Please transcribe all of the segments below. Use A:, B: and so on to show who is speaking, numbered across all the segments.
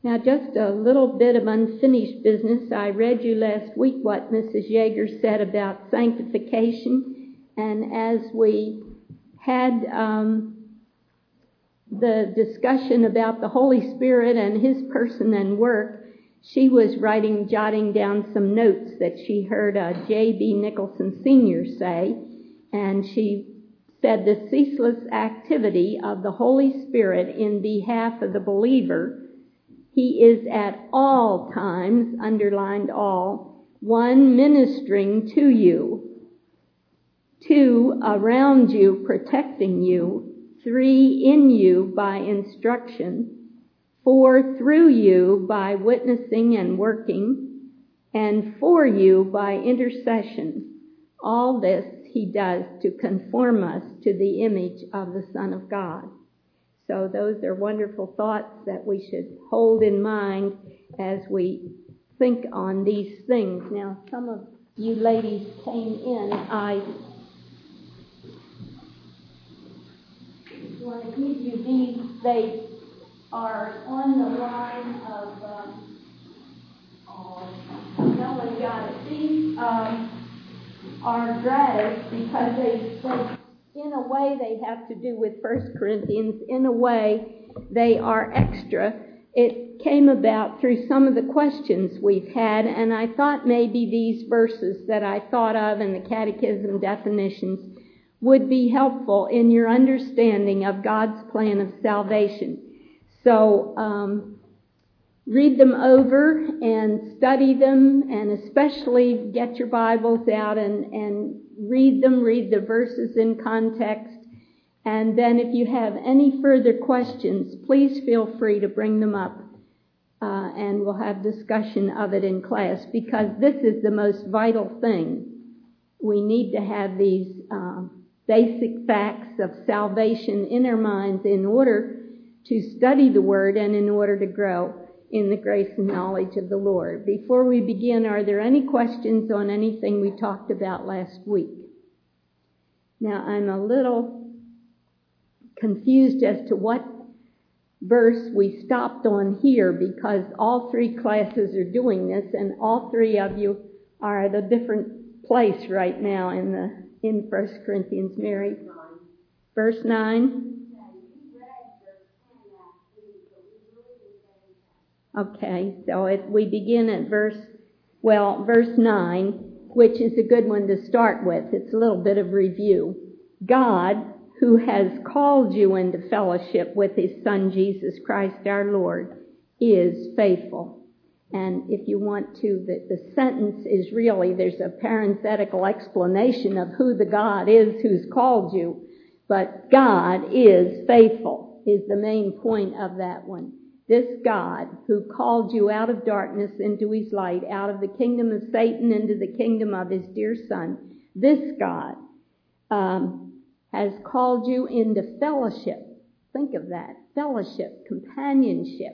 A: Now, just a little bit of unfinished business. I read you last week what Mrs. Yeager said about sanctification, and as we had the discussion about the Holy Spirit and His person and work, she was jotting down some notes that she heard J.B. Nicholson Sr. say, and she said the ceaseless activity of the Holy Spirit in behalf of the believer. He is at all times, underlined all, 1, ministering to you, 2, around you, protecting you, 3, in you by instruction, 4, through you by witnessing and working, and for you by intercession. All this He does to conform us to the image of the Son of God. So those are wonderful thoughts that we should hold in mind as we think on these things. Now, some of you ladies came in. I want to give you these. They are on the line of, no one got it. These are gratis because they in a way they have to do with 1 Corinthians. In a way they are extra. It came about through some of the questions we've had, and I thought maybe these verses that I thought of in the catechism definitions would be helpful in your understanding of God's plan of salvation. So read them over and study them, and especially get your Bibles out and read them, read the verses in context. And then if you have any further questions, please feel free to bring them up, and we'll have discussion of it in class, because this is the most vital thing. We need to have these basic facts of salvation in our minds in order to study the Word and in order to grow in the grace and knowledge of the Lord. Before we begin, are there any questions on anything we talked about last week? Now, I'm a little confused as to what verse we stopped on here, because all 3 classes are doing this, and all 3 of you are at a different place right now in 1 Corinthians. Mary, verse 9. Okay, so we begin at verse 9, which is a good one to start with. It's a little bit of review. God, who has called you into fellowship with His Son, Jesus Christ our Lord, is faithful. And if you want to, the sentence is really, there's a parenthetical explanation of who the God is who's called you. But God is faithful is the main point of that one. This God who called you out of darkness into His light, out of the kingdom of Satan into the kingdom of His dear Son, this God has called you into fellowship. Think of that. Fellowship, companionship,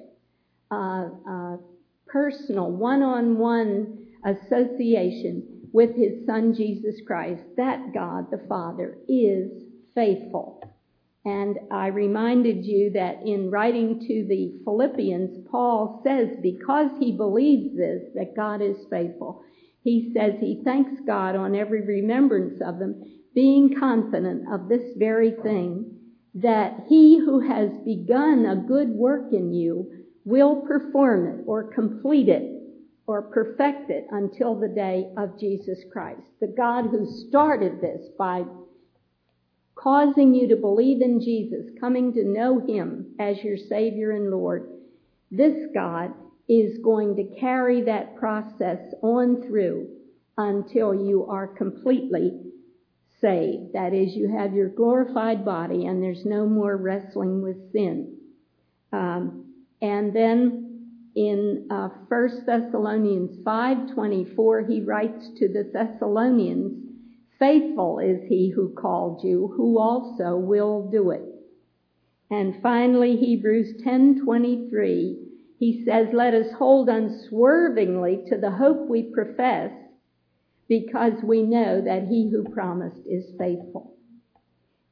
A: personal, one-on-one association with His Son Jesus Christ. That God, the Father, is faithful. And I reminded you that in writing to the Philippians, Paul says, because he believes this, that God is faithful, he says he thanks God on every remembrance of them, being confident of this very thing, that He who has begun a good work in you will perform it or complete it or perfect it until the day of Jesus Christ. The God who started this by causing you to believe in Jesus, coming to know Him as your Savior and Lord, this God is going to carry that process on through until you are completely saved. That is, you have your glorified body and there's no more wrestling with sin. And then in 1 Thessalonians 5:24, he writes to the Thessalonians, faithful is He who called you, who also will do it. And finally, Hebrews 10:23, he says, let us hold unswervingly to the hope we profess, because we know that He who promised is faithful.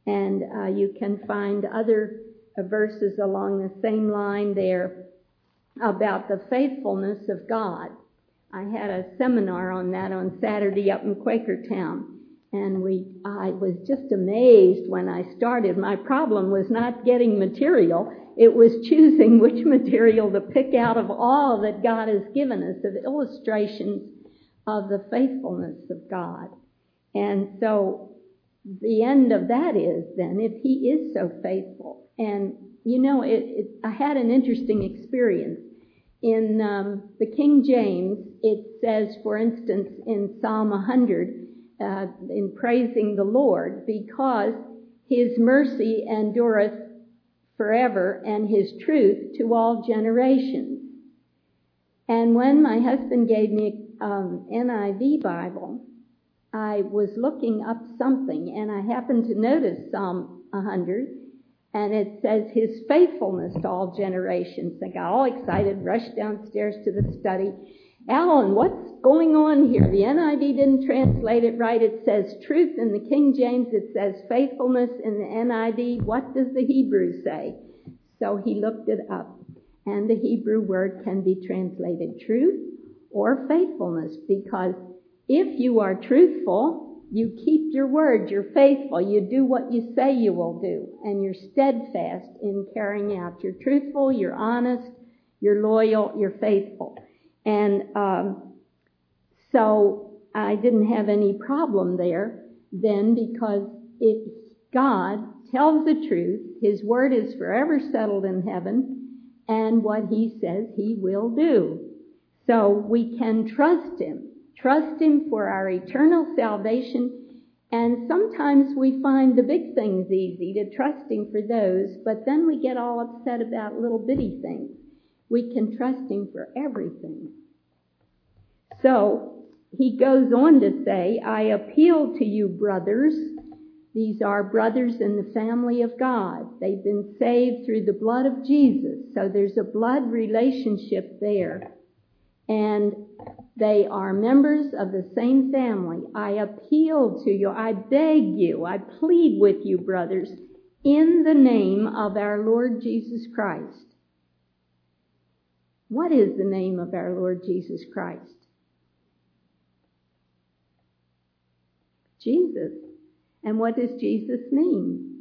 A: And you can find other verses along the same line there about the faithfulness of God. I had a seminar on that on Saturday up in Quakertown, and I was just amazed when I started. My problem was not getting material. It was choosing which material to pick out of all that God has given us, of illustrations of the faithfulness of God. And so the end of that is then, if he is so faithful. And, you know, I had an interesting experience. In the King James, it says, for instance, in Psalm 100, in praising the Lord, because his mercy endureth forever and his truth to all generations. And when my husband gave me an NIV Bible, I was looking up something, and I happened to notice Psalm 100, and it says his faithfulness to all generations. I got all excited, rushed downstairs to the study. Alan, what's going on here? The NIV didn't translate it right. It says truth in the King James. It says faithfulness in the NIV. What does the Hebrew say? So he looked it up. And the Hebrew word can be translated truth or faithfulness, because if you are truthful, you keep your word, you're faithful, you do what you say you will do, and you're steadfast in carrying out. You're truthful, you're honest, you're loyal, you're faithful. And so I didn't have any problem there then, because if God tells the truth, his word is forever settled in heaven, and what he says he will do. So we can trust him for our eternal salvation. And sometimes we find the big things easy, to trust him for those, but then we get all upset about little bitty things. We can trust him for everything. So he goes on to say, I appeal to you, brothers. These are brothers in the family of God. They've been saved through the blood of Jesus. So there's a blood relationship there. And they are members of the same family. I appeal to you, I beg you, I plead with you, brothers, in the name of our Lord Jesus Christ. What is the name of our Lord Jesus Christ? Jesus. And what does Jesus mean?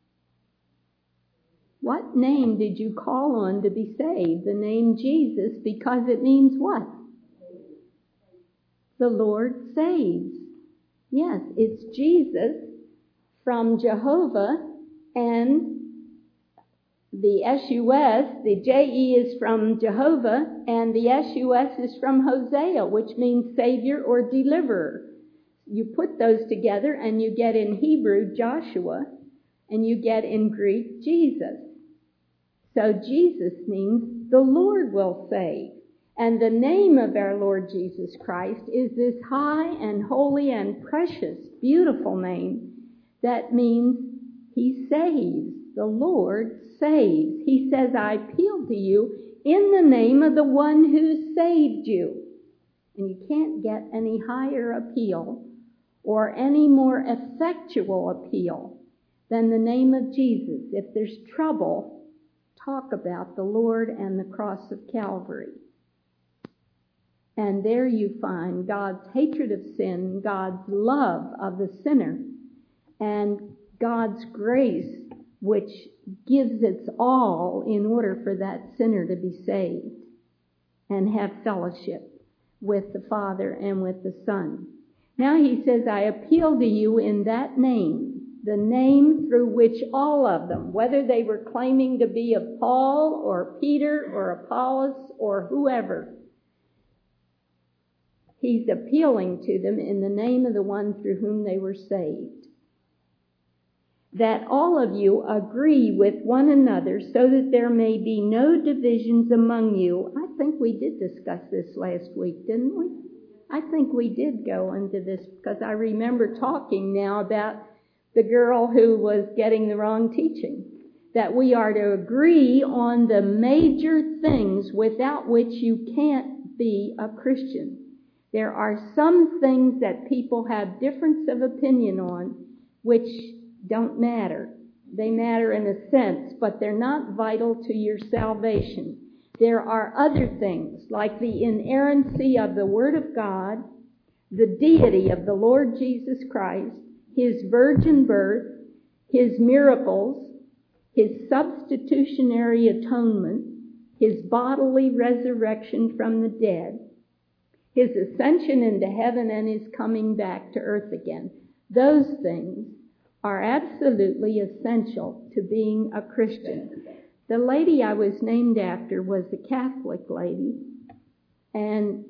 A: What name did you call on to be saved? The name Jesus, because it means what? The Lord saves. Yes, it's Jesus from Jehovah, and the S-U-S, the J-E is from Jehovah, and the S-U-S is from Hosea, which means Savior or Deliverer. You put those together and you get in Hebrew Joshua, and you get in Greek Jesus. So Jesus means the Lord will save. And the name of our Lord Jesus Christ is this high and holy and precious, beautiful name that means he saves. The Lord saves. He says, I appeal to you in the name of the one who saved you. And you can't get any higher appeal or any more effectual appeal than the name of Jesus. If there's trouble, talk about the Lord and the cross of Calvary. And there you find God's hatred of sin, God's love of the sinner, and God's grace, which gives its all in order for that sinner to be saved and have fellowship with the Father and with the Son. Now he says, I appeal to you in that name, the name through which all of them, whether they were claiming to be of Paul or Peter or Apollos or whoever, he's appealing to them in the name of the one through whom they were saved. That all of you agree with one another so that there may be no divisions among you. I think we did discuss this last week, didn't we? I think we did go into this, because I remember talking now about the girl who was getting the wrong teaching. That we are to agree on the major things without which you can't be a Christian. There are some things that people have difference of opinion on which don't matter. They matter in a sense, but they're not vital to your salvation. There are other things, like the inerrancy of the Word of God, the deity of the Lord Jesus Christ, his virgin birth, his miracles, his substitutionary atonement, his bodily resurrection from the dead, his ascension into heaven, and his coming back to earth again. Those things are absolutely essential to being a Christian. The lady I was named after was a Catholic lady, and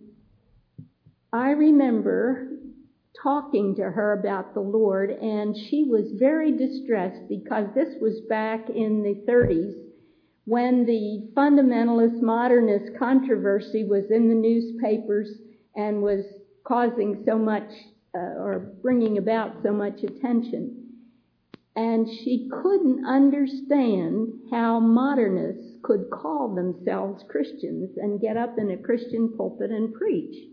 A: I remember talking to her about the Lord, and she was very distressed because this was back in the 30s when the fundamentalist modernist controversy was in the newspapers and was causing so much or bringing about so much attention. And she couldn't understand how modernists could call themselves Christians and get up in a Christian pulpit and preach.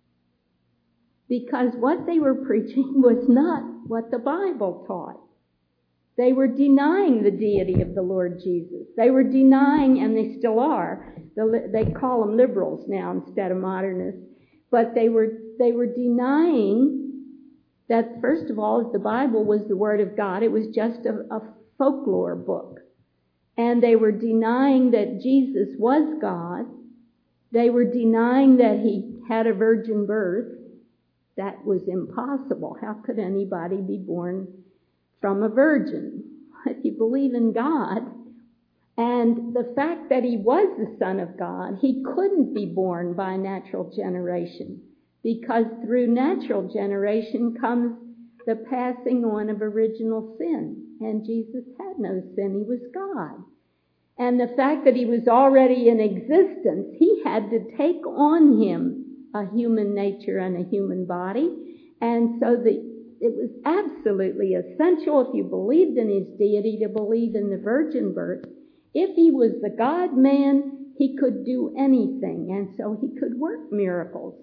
A: Because what they were preaching was not what the Bible taught. They were denying the deity of the Lord Jesus. They were denying, and they still are, they call them liberals now instead of modernists, but they were denying that, first of all, the Bible was the Word of God. It was just a folklore book. And they were denying that Jesus was God. They were denying that he had a virgin birth. That was impossible. How could anybody be born from a virgin? If you believe in God, and the fact that he was the Son of God, he couldn't be born by natural generation, because through natural generation comes the passing on of original sin. And Jesus had no sin. He was God. And the fact that he was already in existence, he had to take on him a human nature and a human body. And so it was absolutely essential, if you believed in his deity, to believe in the virgin birth. If he was the God-man, he could do anything, and so he could work miracles.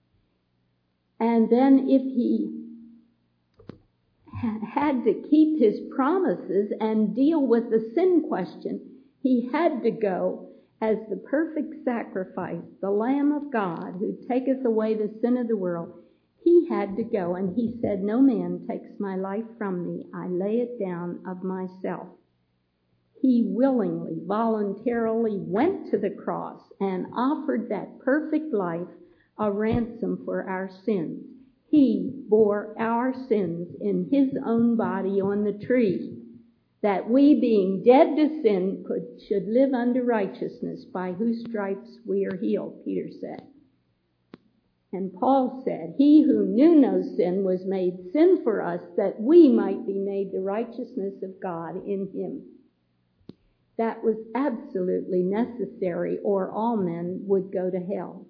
A: And then if he had to keep his promises and deal with the sin question, he had to go as the perfect sacrifice, the Lamb of God, who taketh away the sin of the world. He had to go, and he said, "No man takes my life from me. I lay it down of myself." He willingly, voluntarily went to the cross and offered that perfect life a ransom for our sins. He bore our sins in his own body on the tree, that we, being dead to sin, should live unto righteousness, by whose stripes we are healed, Peter said. And Paul said, "He who knew no sin was made sin for us, that we might be made the righteousness of God in him." That was absolutely necessary, or all men would go to hell.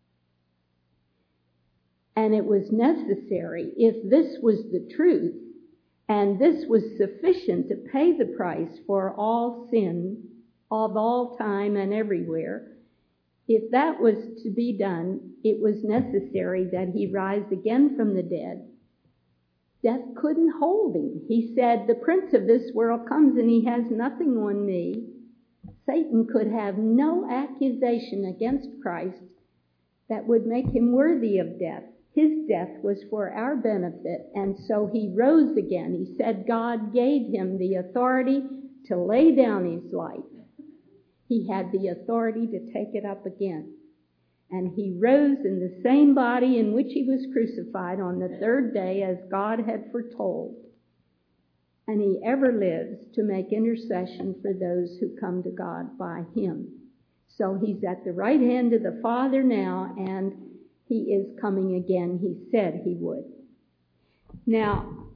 A: And it was necessary, if this was the truth, and this was sufficient to pay the price for all sin of all time and everywhere, if that was to be done, it was necessary that he rise again from the dead. Death couldn't hold him. He said, "The prince of this world comes and he has nothing on me." Satan could have no accusation against Christ that would make him worthy of death. His death was for our benefit, and so he rose again. He said God gave him the authority to lay down his life. He had the authority to take it up again. And he rose in the same body in which he was crucified on the third day, as God had foretold. And he ever lives to make intercession for those who come to God by him. So he's at the right hand of the Father now, and he is coming again. He said he would. Now,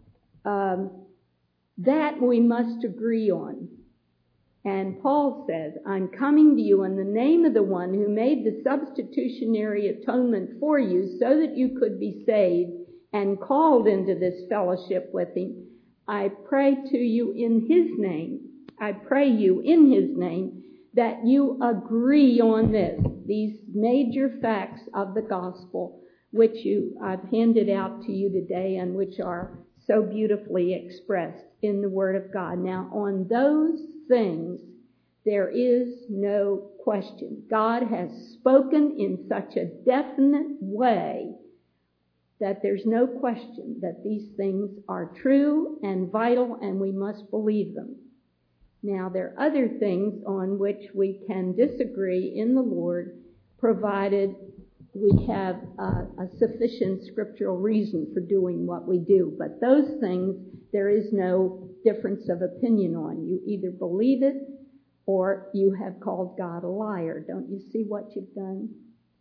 A: that we must agree on. And Paul says, "I'm coming to you in the name of the one who made the substitutionary atonement for you, so that you could be saved and called into this fellowship with him. I pray to you in his name. I pray you in his name that you agree on this, these major facts of the gospel, which I've handed out to you today and which are so beautifully expressed in the Word of God. Now, on those things There is no question. God has spoken in such a definite way that there's no question that these things are true and vital, and we must believe them. Now, there are other things on which we can disagree in the Lord, provided we have a sufficient scriptural reason for doing what we do. But those things, there is no difference of opinion on. You either believe it or you have called God a liar. Don't you see what you've done?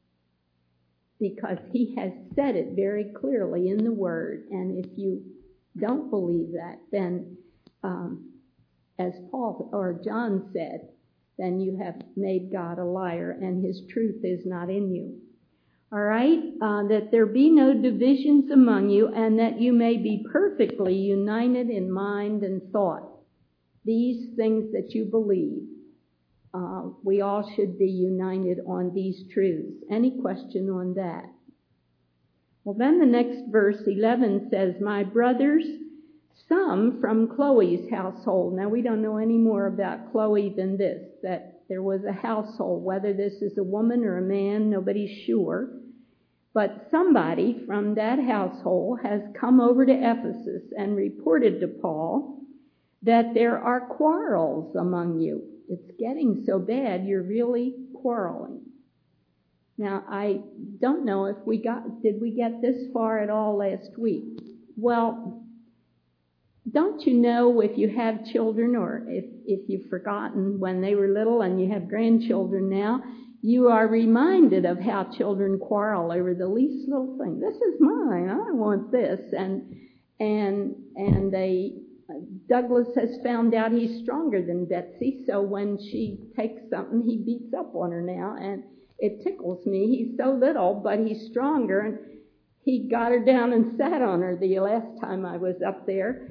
A: Because he has said it very clearly in the Word. And if you don't believe that, then as Paul or John said, then you have made God a liar and his truth is not in you. All right? That there be no divisions among you, and that you may be perfectly united in mind and thought. These things that you believe, we all should be united on these truths. Any question on that? Well, then the next verse, 11, says, my brothers, some from Chloe's household. Now, we don't know any more about Chloe than this, that there was a household. Whether this is a woman or a man, nobody's sure. But somebody from that household has come over to Ephesus and reported to Paul that there are quarrels among you. It's getting so bad, you're really quarreling. Now, I don't know if did we get this far at all last week? Well, don't you know if you have children, or if you've forgotten when they were little and you have grandchildren now, you are reminded of how children quarrel over the least little thing. This is mine. I want this. And Douglas has found out he's stronger than Betsy, so when she takes something, he beats up on her now, and it tickles me. He's so little, but he's stronger, and he got her down and sat on her the last time I was up there,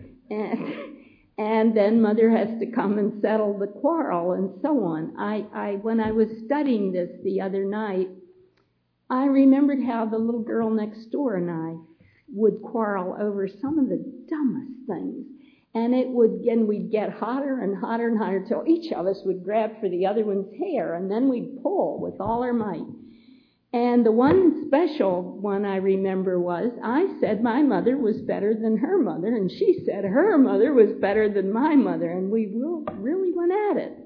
A: and then Mother has to come and settle the quarrel and so on. When I was studying this the other night, I remembered how the little girl next door and I would quarrel over some of the dumbest things. And we'd get hotter and hotter and hotter till each of us would grab for the other one's hair, and then we'd pull with all our might. And the one special one I remember was, I said my mother was better than her mother, and she said her mother was better than my mother, and we really went at it.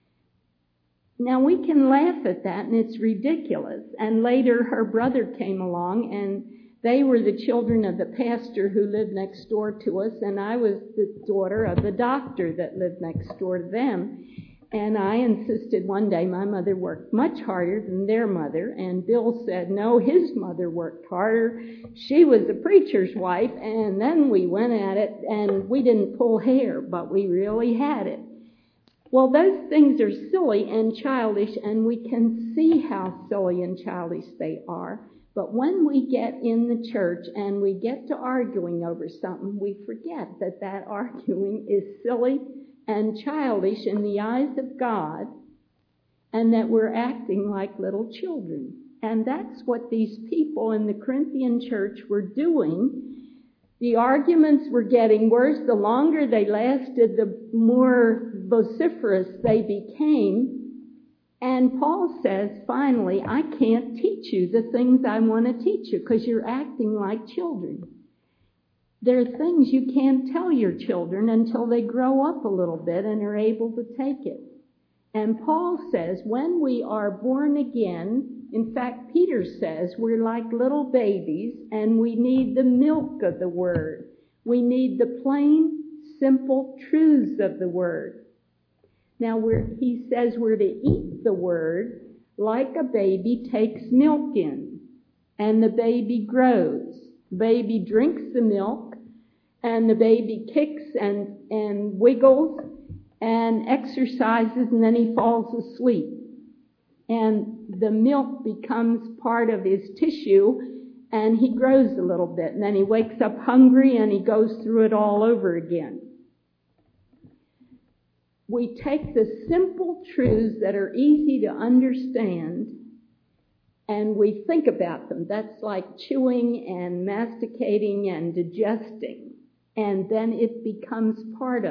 A: Now, we can laugh at that, and it's ridiculous. And later, her brother came along, and they were the children of the pastor who lived next door to us, and I was the daughter of the doctor that lived next door to them. And I insisted one day my mother worked much harder than their mother, and Bill said, no, his mother worked harder. She was a preacher's wife, and then we went at it, and we didn't pull hair, but we really had it. Well, those things are silly and childish, and we can see how silly and childish they are. But when we get in the church and we get to arguing over something, we forget that arguing is silly and childish in the eyes of God, and that we're acting like little children. And that's what these people in the Corinthian church were doing. The arguments were getting worse. The longer they lasted, the more vociferous they became. And Paul says, finally, I can't teach you the things I want to teach you because you're acting like children. There are things you can't tell your children until they grow up a little bit and are able to take it. And Paul says, when we are born again, in fact, Peter says, we're like little babies and we need the milk of the Word. We need the plain, simple truths of the Word. Now, he says we're to eat the Word like a baby takes milk in, and the baby grows. The baby drinks the milk, and the baby kicks and wiggles and exercises, and then he falls asleep. And the milk becomes part of his tissue, and he grows a little bit. And then he wakes up hungry, and he goes through it all over again. We take the simple truths that are easy to understand, and we think about them. That's like chewing and masticating and digesting. And then it becomes part of us.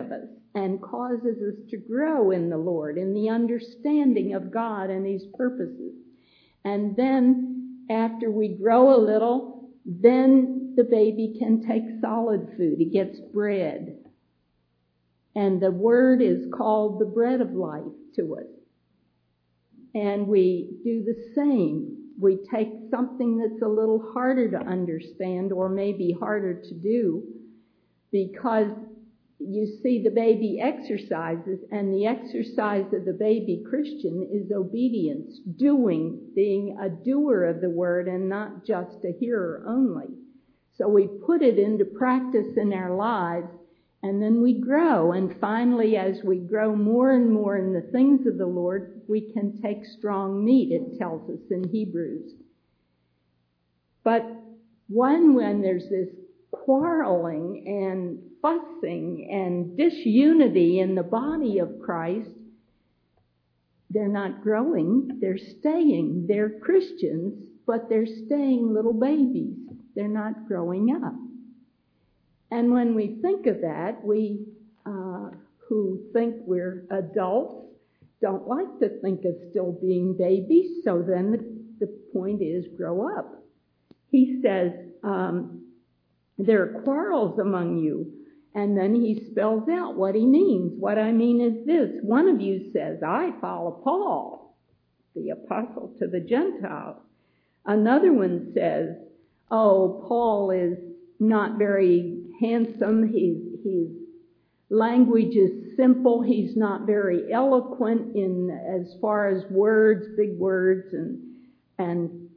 A: and causes us to grow in the Lord, in the understanding of God and His purposes. And then, after we grow a little, then the baby can take solid food. He gets bread. And the Word is called the bread of life to us. And we do the same. We take something that's a little harder to understand or maybe harder to do, because you see the baby exercises, and the exercise of the baby Christian is obedience, doing, being a doer of the Word and not just a hearer only. So we put it into practice in our lives, and then we grow. And finally, as we grow more and more in the things of the Lord, we can take strong meat, it tells us in Hebrews. But when there's this quarreling and fussing and disunity in the body of Christ, they're not growing, they're staying. They're Christians, but they're staying little babies. They're not growing up. And when we think of that, we who think we're adults don't like to think of still being babies, so then the point is grow up. He says, there are quarrels among you, and then he spells out what he means. What I mean is this: one of you says, I follow Paul, the apostle to the Gentiles. Another one says, oh, Paul is not very handsome, his language is simple, he's not very eloquent in as far as words, big words, and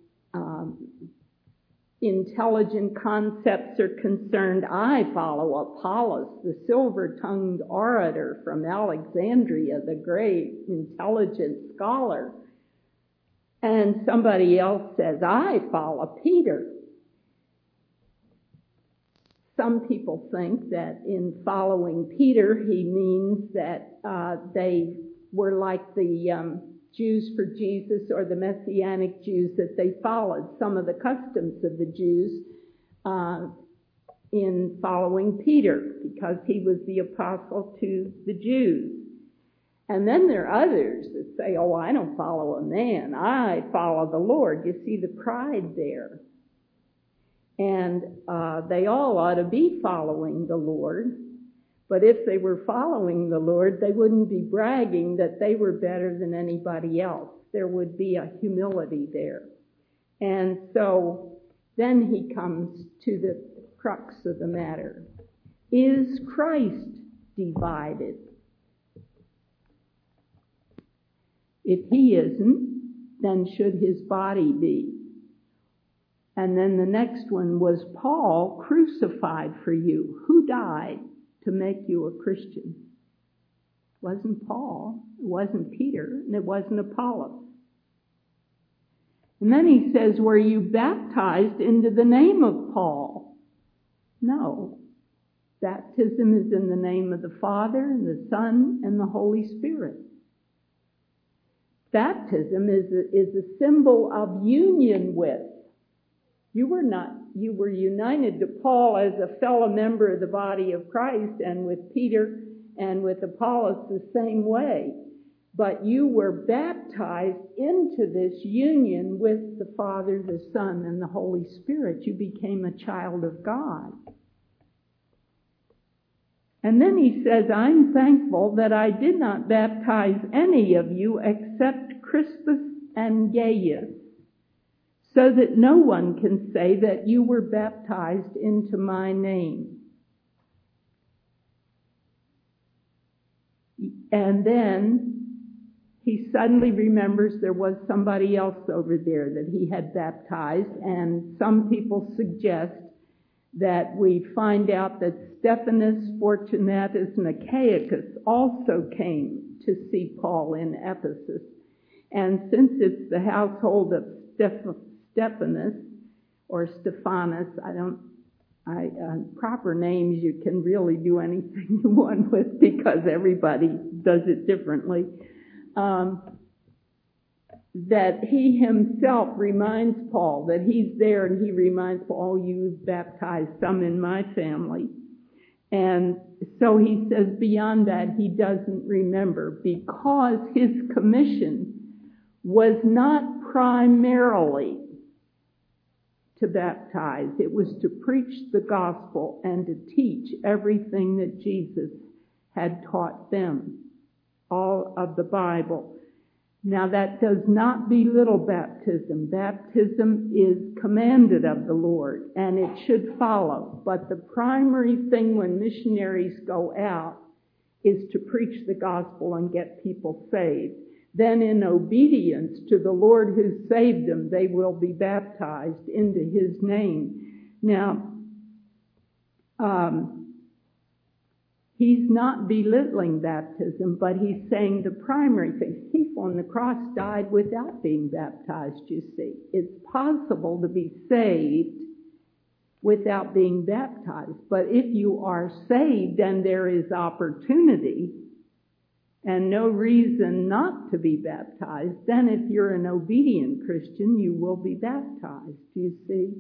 A: intelligent concepts are concerned. I follow Apollos, the silver-tongued orator from Alexandria, the great intelligent scholar. And somebody else says, I follow Peter. Some people think that in following Peter, he means that they were like the Jews for Jesus, or the Messianic Jews, that they followed some of the customs of the Jews in following Peter, because he was the apostle to the Jews. And then there are others that say, oh, I don't follow a man, I follow the Lord. You see the pride there. And they all ought to be following the Lord. But if they were following the Lord, they wouldn't be bragging that they were better than anybody else. There would be a humility there. And so then he comes to the crux of the matter. Is Christ divided? If he isn't, then should his body be? And then the next one was Paul crucified for you. Who died to make you a Christian? It wasn't Paul, it wasn't Peter, and it wasn't Apollos. And then he says, were you baptized into the name of Paul? No. Baptism is in the name of the Father and the Son and the Holy Spirit. Baptism is a symbol of union with. You were united to Paul as a fellow member of the body of Christ, and with Peter and with Apollos the same way. But you were baptized into this union with the Father, the Son, and the Holy Spirit. You became a child of God. And then he says, I'm thankful that I did not baptize any of you except Crispus and Gaius, so that no one can say that you were baptized into my name. And then he suddenly remembers there was somebody else over there that he had baptized, and some people suggest that we find out that Stephanus, Fortunatus, and Achaicus also came to see Paul in Ephesus. And since it's the household of Stephanus or Stephanus, proper names you can really do anything you want with, because everybody does it differently. That he himself reminds Paul that he's there, and he reminds Paul, oh, you've baptized some in my family.
B: And so he says beyond that he doesn't remember, because his commission was not primarily to baptize. It was to preach the gospel and to teach everything that Jesus had taught them, all of the Bible. Now that does not belittle baptism. Baptism is commanded of the Lord, and it should follow. But the primary thing when missionaries go out is to preach the gospel and get people saved. Then in obedience to the Lord who saved them, they will be baptized into his name. Now, he's not belittling baptism, but he's saying the primary thing. People on the cross died without being baptized, you see. It's possible to be saved without being baptized. But if you are saved and there is opportunity and no reason not to be baptized, then if you're an obedient Christian, you will be baptized, you see.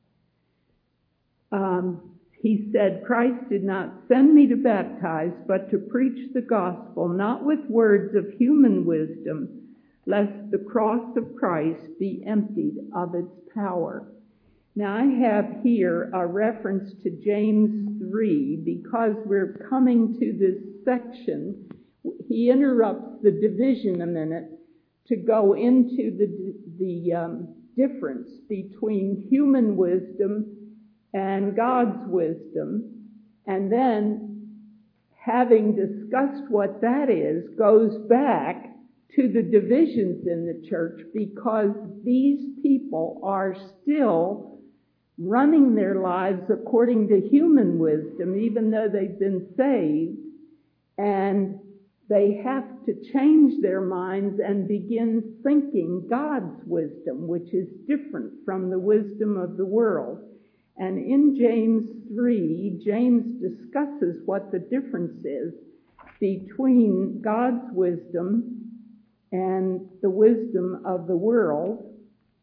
B: He said, Christ did not send me to baptize, but to preach the gospel, not with words of human wisdom, lest the cross of Christ be emptied of its power. Now I have here a reference to James 3, because we're coming to this section. He interrupts the division a minute to go into the difference between human wisdom and God's wisdom, and then, having discussed what that is, goes back to the divisions in the church, because these people are still running their lives according to human wisdom, even though they've been saved, and they have to change their minds and begin thinking God's wisdom, which is different from the wisdom of the world. And in James 3, James discusses what the difference is between God's wisdom and the wisdom of the world.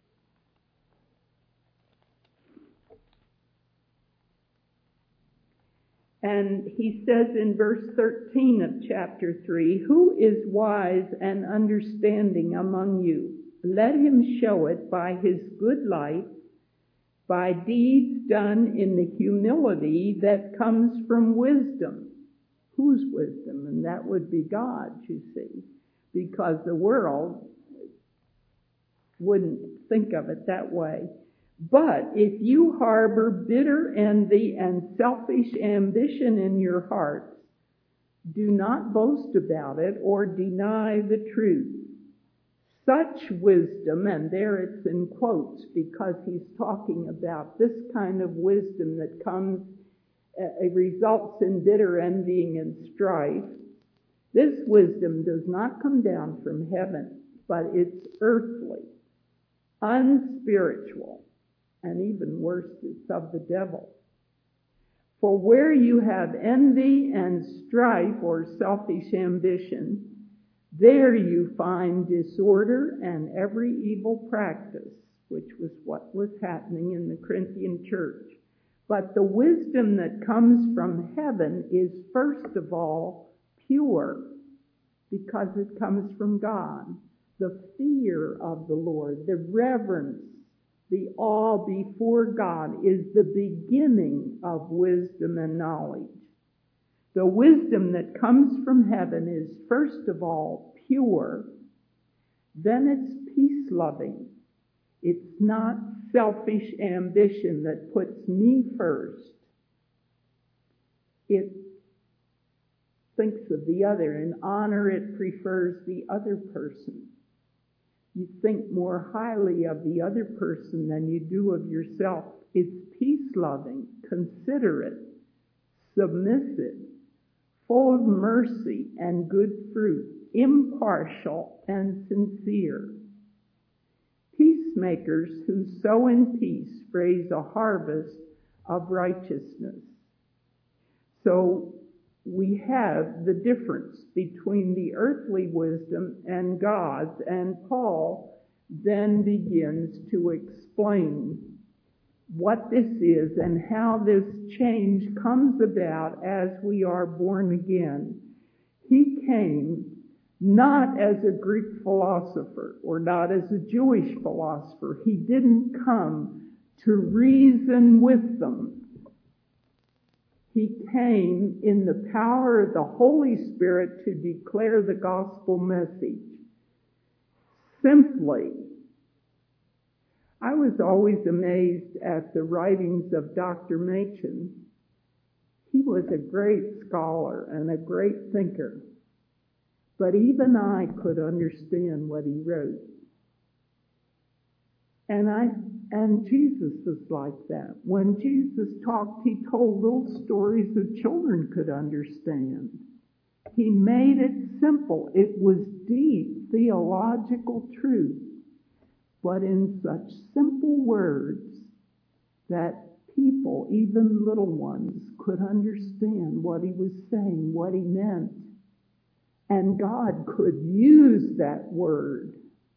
B: And he says in verse 13 of chapter 3, "Who is wise and understanding among you? Let him show it by his good life, by deeds done in the humility that comes from wisdom." Whose wisdom? And that would be God's, you see, because the world wouldn't think of it that way. "But if you harbor bitter envy and selfish ambition in your hearts, do not boast about it or deny the truth. Such wisdom," and there it's in quotes because he's talking about this kind of wisdom that comes, results in bitter envying and strife. "This wisdom does not come down from heaven, but it's earthly, unspiritual, and even worse, it's of the devil. For where you have envy and strife or selfish ambition, there you find disorder and every evil practice," which was what was happening in the Corinthian church. "But the wisdom that comes from heaven is first of all pure, because it comes from God. The fear of the Lord, the reverence, the awe before God is the beginning of wisdom and knowledge. The wisdom that comes from heaven is first of all pure, then it's peace-loving. It's not selfish ambition that puts me first. It thinks of the other. In honor, it prefers the other person. You think more highly of the other person than you do of yourself. It's peace-loving, considerate, submissive, full of mercy and good fruit, impartial and sincere. Peacemakers who sow in peace raise a harvest of righteousness." So we have the difference between the earthly wisdom and God's, and Paul then begins to explain what this is and how this change comes about as we are born again. He came not as a Greek philosopher or not as a Jewish philosopher. He didn't come to reason with them. He came in the power of the Holy Spirit to declare the gospel message. Simply. I was always amazed at the writings of Dr. Machen. He was a great scholar and a great thinker. But even I could understand what he wrote. And Jesus was like that. When Jesus talked, he told little stories that children could understand. He made it simple. It was deep theological truth, but in such simple words that people, even little ones, could understand what he was saying, what he meant. And God could use that word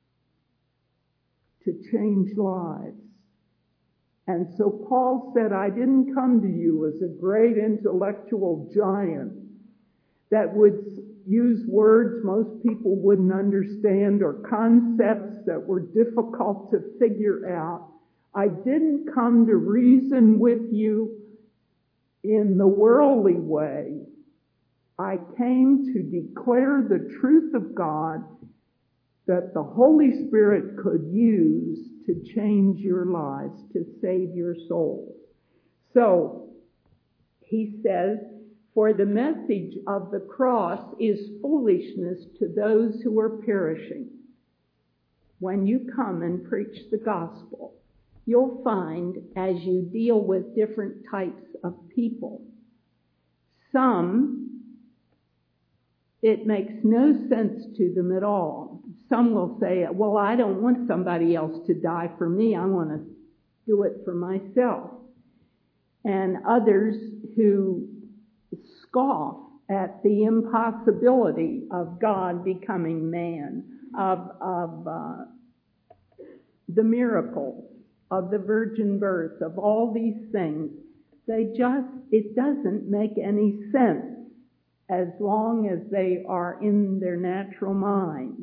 B: to change lives. And so Paul said, I didn't come to you as a great intellectual giant that would use words most people wouldn't understand or concepts that were difficult to figure out. I didn't come to reason with you in the worldly way. I came to declare the truth of God that the Holy Spirit could use to change your lives, to save your souls. So, he says, for the message of the cross is foolishness to those who are perishing. When you come and preach the gospel, you'll find as you deal with different types of people, some, it makes no sense to them at all. Some will say, well, I don't want somebody else to die for me. I want to do it for myself. And others who scoff at the impossibility of God becoming man, of the miracles, of the virgin birth, of all these things. It doesn't make any sense as long as they are in their natural minds.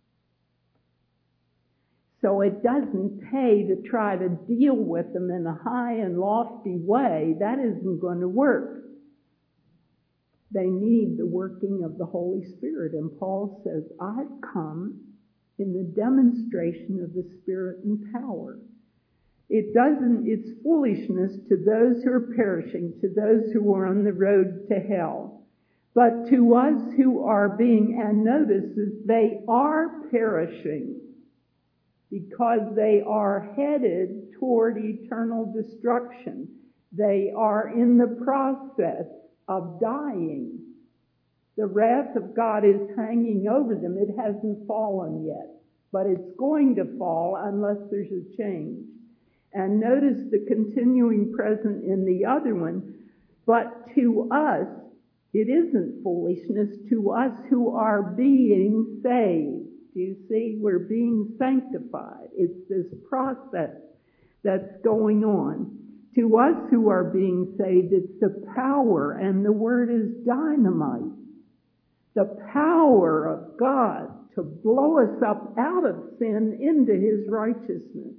B: So it doesn't pay to try to deal with them in a high and lofty way. That isn't going to work. They need the working of the Holy Spirit. And Paul says, I've come in the demonstration of the Spirit and power. It's foolishness to those who are perishing, to those who are on the road to hell. But to us who are being, and notice they are perishing because they are headed toward eternal destruction. They are in the process of dying. The wrath of God is hanging over them. It hasn't fallen yet, but it's going to fall unless there's a change. And notice the continuing present in the other one. But to us, it isn't foolishness, to us who are being saved. Do you see? We're being sanctified. It's this process that's going on. To us who are being saved, it's the power, and the word is dynamite. The power of God to blow us up out of sin into his righteousness.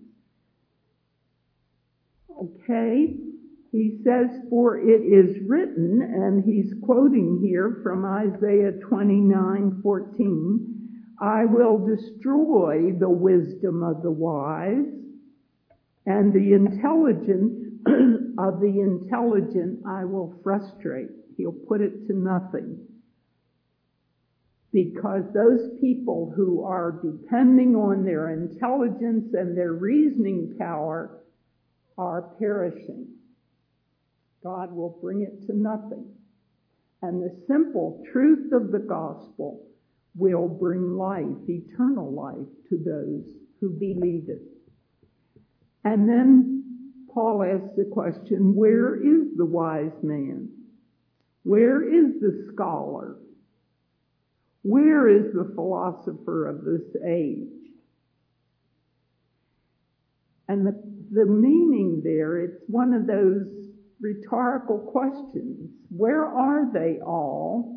B: Okay? He says, for it is written, and he's quoting here from Isaiah 29:14, I will destroy the wisdom of the wise, and the intelligence of the intelligent I will frustrate. He'll put it to nothing. Because those people who are depending on their intelligence and their reasoning power are perishing. God will bring it to nothing. And the simple truth of the gospel will bring life, eternal life, to those who believe it. And then Paul asks the question, where is the wise man? Where is the scholar? Where is the philosopher of this age? And the meaning there, it's one of those rhetorical questions. Where are they all?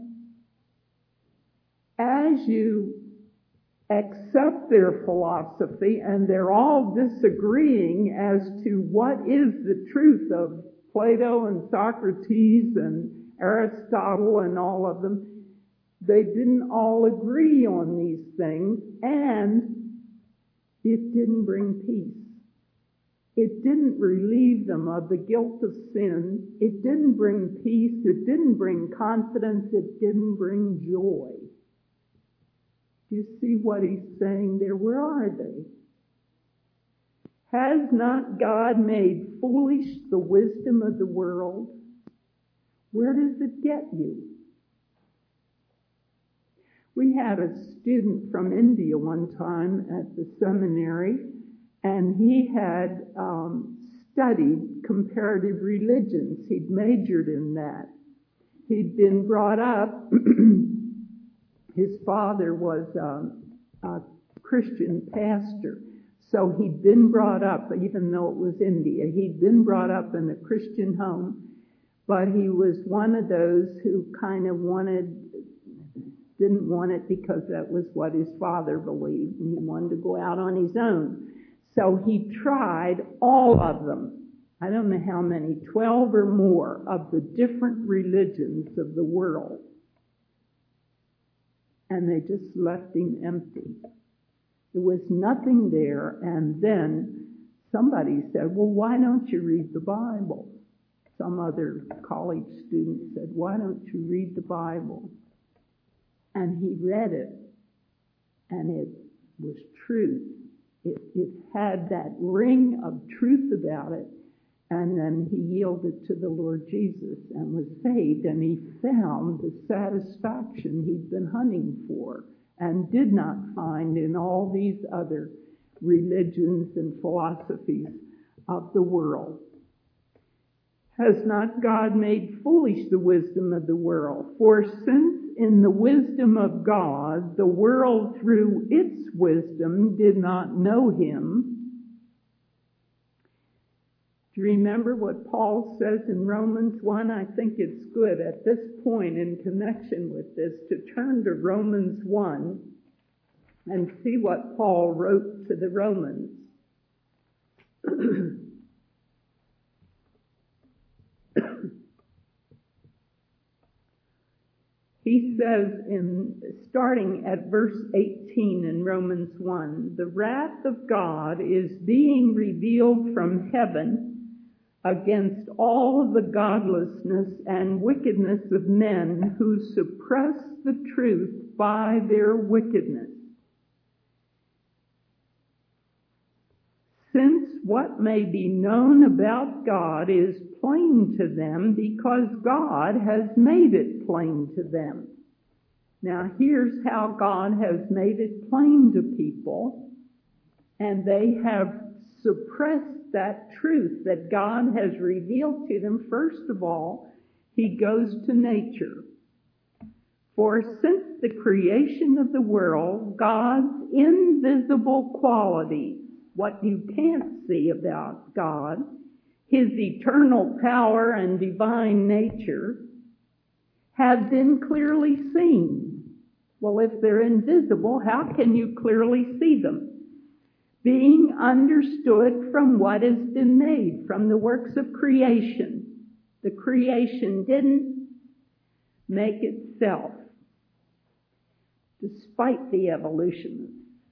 B: As you accept their philosophy, and they're all disagreeing as to what is the truth of Plato and Socrates and Aristotle and all of them, they didn't all agree on these things, and it didn't bring peace. It didn't relieve them of the guilt of sin. It didn't bring peace. It didn't bring confidence. It didn't bring joy. Do you see what he's saying there? Where are they? Has not God made foolish the wisdom of the world? Where does it get you? We had a student from India one time at the seminary, and he had studied comparative religions. He'd majored in that. He'd been brought up, his father was a Christian pastor, so he'd been brought up, even though it was India, he'd been brought up in a Christian home, but he was one of those who kind of didn't want it because that was what his father believed, and he wanted to go out on his own. So he tried all of them. I don't know how many, 12 or more of the different religions of the world. And they just left him empty. There was nothing there. And then somebody said, well, why don't you read the Bible? Some other college student said, why don't you read the Bible? And he read it, and it was truth. It had that ring of truth about it, and then he yielded to the Lord Jesus and was saved, and he found the satisfaction he'd been hunting for and did not find in all these other religions and philosophies of the world. Has not God made foolish the wisdom of the world? For since in the wisdom of God, the world through its wisdom did not know him. Do you remember what Paul says in Romans 1? I think it's good at this point in connection with this to turn to Romans 1 and see what Paul wrote to the Romans. He says, starting at verse 18 in Romans 1, the wrath of God is being revealed from heaven against all the godlessness and wickedness of men who suppress the truth by their wickedness. Since what may be known about God is plain to them because God has made it plain to them. Now here's how God has made it plain to people, and they have suppressed that truth that God has revealed to them. First of all, he goes to nature. For since the creation of the world, God's invisible qualities, what you can't see about God, his eternal power and divine nature, have been clearly seen. Well, if they're invisible, how can you clearly see them? Being understood from what has been made, from the works of creation. The creation didn't make itself, despite the evolutionists.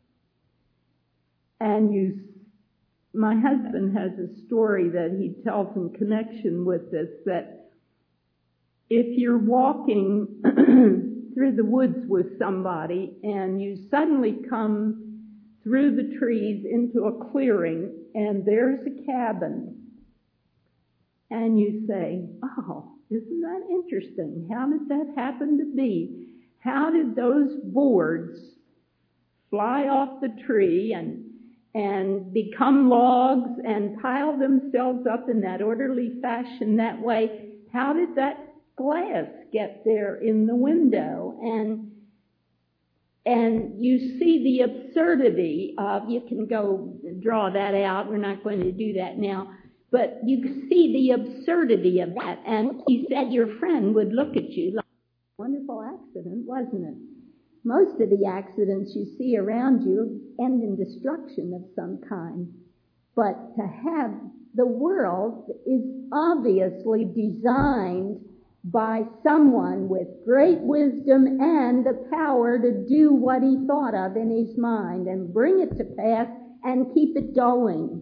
B: And my husband has a story that he tells in connection with this, that if you're walking through the woods with somebody and you suddenly come through the trees into a clearing and there's a cabin, and you say, oh, isn't that interesting? How did that happen to be? How did those boards fly off the tree and become logs and pile themselves up in that orderly fashion that way? How did that glass get there in the window? And
A: And you see the absurdity of, you can go draw that out, we're not going to do that now, but you see the absurdity of that. And he said your friend would look at you like a wonderful accident, wasn't it? Most of the accidents you see around you end in destruction of some kind. But to have, the world is obviously designed by someone with great wisdom and the power to do what he thought of in his mind and bring it to pass and keep it going.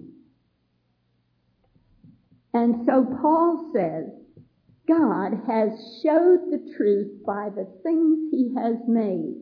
A: And so Paul says, God has showed the truth by the things he has made,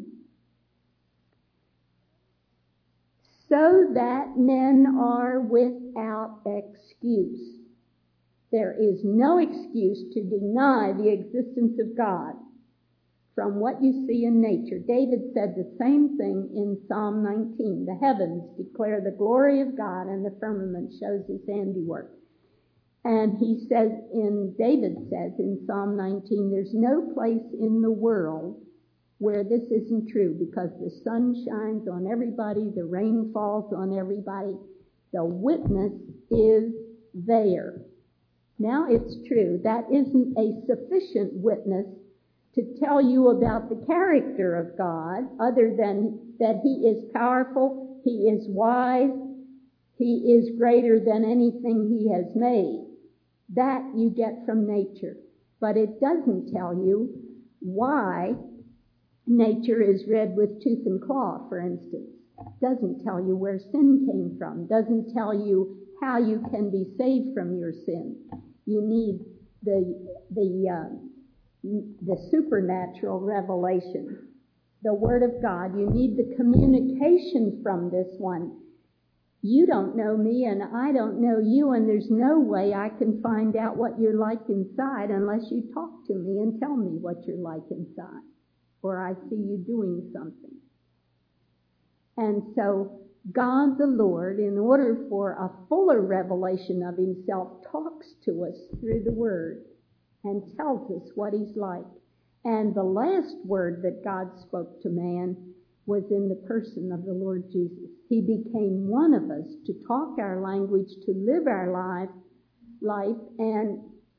A: so that men are without excuse. There is no excuse to deny the existence of God from what you see in nature. David said the same thing in Psalm 19. The heavens declare the glory of God, and the firmament shows his handiwork. And David says in Psalm 19, there's no place in the world where this isn't true, because the sun shines on everybody, the rain falls on everybody. The witness is there. Now it's true, that isn't a sufficient witness to tell you about the character of God, other than that he is powerful, he is wise, he is greater than anything he has made. That you get from nature. But it doesn't tell you why nature is red with tooth and claw, for instance. Doesn't tell you where sin came from. Doesn't tell you how you can be saved from your sin. You need the supernatural revelation, the Word of God. You need the communication from this one. You don't know me and I don't know you, and there's no way I can find out what you're like inside unless you talk to me and tell me what you're like inside, or I see you doing something. And so God the Lord, in order for a fuller revelation of himself, talks to us through the Word and tells us what he's like. And the last word that God spoke to man was in the person of the Lord Jesus. He became one of us to talk our language, to live our life, and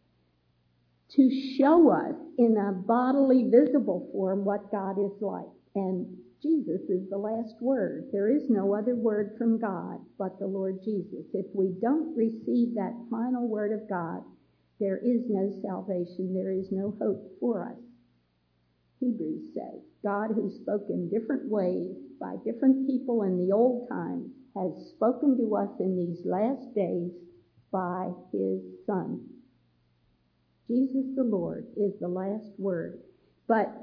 A: to show us in a bodily, visible form what God is like. And Jesus is the last word. There is no other word from God but the Lord Jesus. If we don't receive that final word of God, there is no salvation. There is no hope for us. Hebrews says, God, who spoke in different ways by different people in the old times, has spoken to us in these last days by his Son. Jesus the Lord is the last word. But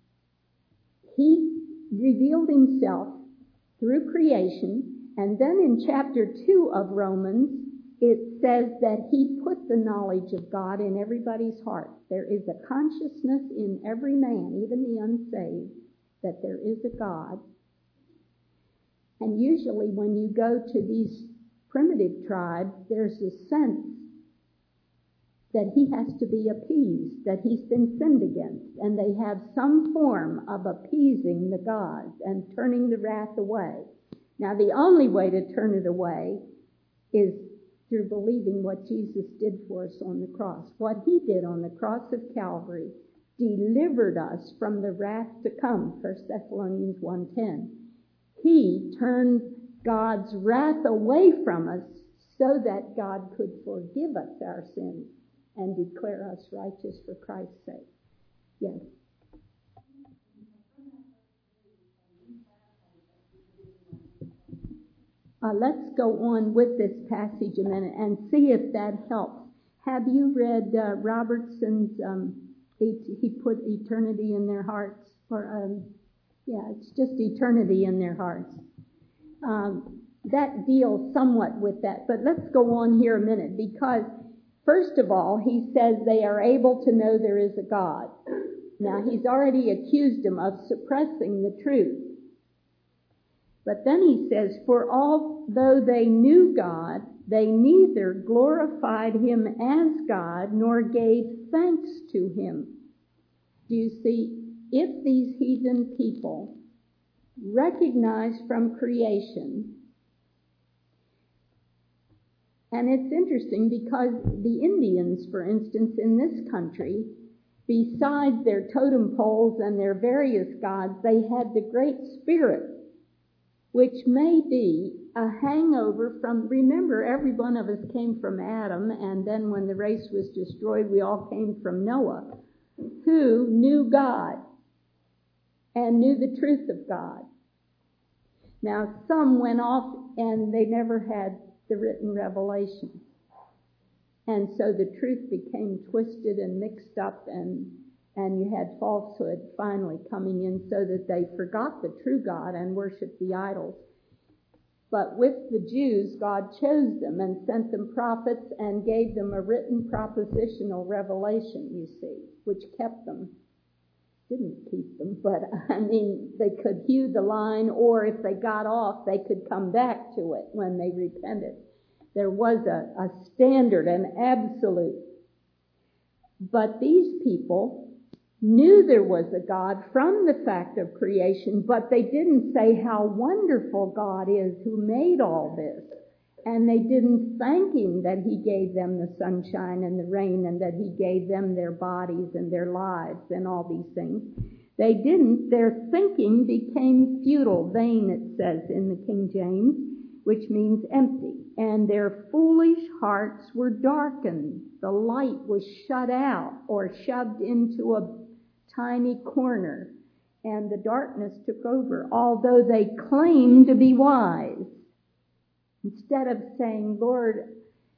A: he revealed himself through creation, and then in chapter 2 of Romans, it says that he put the knowledge of God in everybody's heart. There is a consciousness in every man, even the unsaved, that there is a God. And usually when you go to these primitive tribes, there's a sense that he has to be appeased, that he's been sinned against, and they have some form of appeasing the gods and turning the wrath away. Now, the only way to turn it away is through believing what Jesus did for us on the cross. What he did on the cross of Calvary delivered us from the wrath to come, 1 Thessalonians 1:10. He turned God's wrath away from us so that God could forgive us our sins and declare us righteous for Christ's sake. Yes. Let's go on with this passage a minute and see if that helps. Have you read Robertson's, he put eternity in their hearts? It's just eternity in their hearts. That deals somewhat with that. But let's go on here a minute, because first of all, he says they are able to know there is a God. Now, he's already accused them of suppressing the truth. But then he says, for although they knew God, they neither glorified him as God nor gave thanks to him. Do you see? If these heathen people recognized from creation. And it's interesting because the Indians, for instance, in this country, besides their totem poles and their various gods, they had the Great Spirit, which may be a hangover from, remember, every one of us came from Adam, and then when the race was destroyed, we all came from Noah, who knew God and knew the truth of God. Now, some went off and they never had the written revelation. And so the truth became twisted and mixed up, and you had falsehood finally coming in so that they forgot the true God and worshiped the idols. But with the Jews, God chose them and sent them prophets and gave them a written propositional revelation, you see, which kept them. Didn't keep them, but they could hew the line, or if they got off, they could come back to it when they repented. There was a standard, an absolute. But these people knew there was a God from the fact of creation, but they didn't say how wonderful God is who made all this. And they didn't thank him that he gave them the sunshine and the rain and that he gave them their bodies and their lives and all these things. They didn't. Their thinking became futile, vain, it says in the King James, which means empty. And their foolish hearts were darkened. The light was shut out or shoved into a tiny corner, and the darkness took over, although they claimed to be wise. Instead of saying, Lord,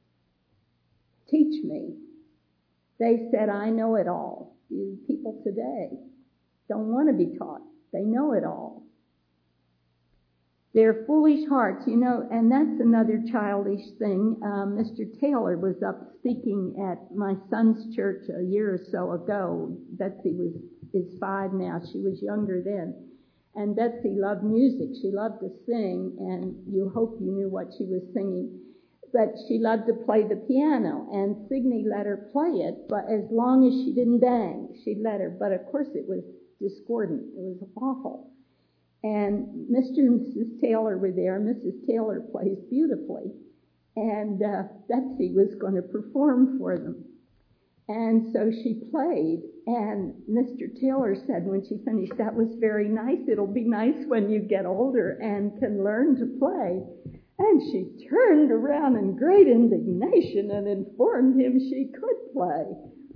A: teach me, they said, I know it all. These people today don't want to be taught. They know it all. Their foolish hearts, and that's another childish thing. Mr. Taylor was up speaking at my son's church a year or so ago. Betsy is 5 now. She was younger then. And Betsy loved music. She loved to sing, and you hope you knew what she was singing. But she loved to play the piano, and Signe let her play it, but as long as she didn't bang, she'd let her. But of course it was discordant. It was awful. And Mr. and Mrs. Taylor were there. Mrs. Taylor plays beautifully, and Betsy was going to perform for them. And so she played, and Mr. Taylor said when she finished, that was very nice. It'll be nice when you get older and can learn to play. And she turned around in great indignation and informed him she could play.